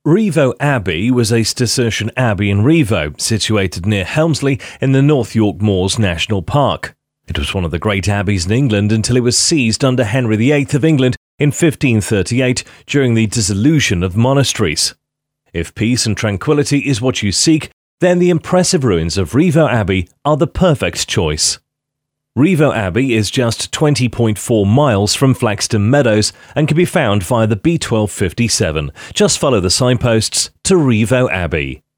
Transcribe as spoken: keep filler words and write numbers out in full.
Rievaulx Abbey was a Cistercian abbey in Rievaulx, situated near Helmsley in the North York Moors National Park. It was one of the great abbeys in England until it was seized under Henry the Eighth of England in fifteen thirty-eight during the dissolution of monasteries. If peace and tranquility is what you seek, then the impressive ruins of Rievaulx Abbey are the perfect choice. Rievaulx Abbey is just twenty point four miles from Flaxton Meadows and can be found via the B twelve fifty-seven. Just follow the signposts to Rievaulx Abbey.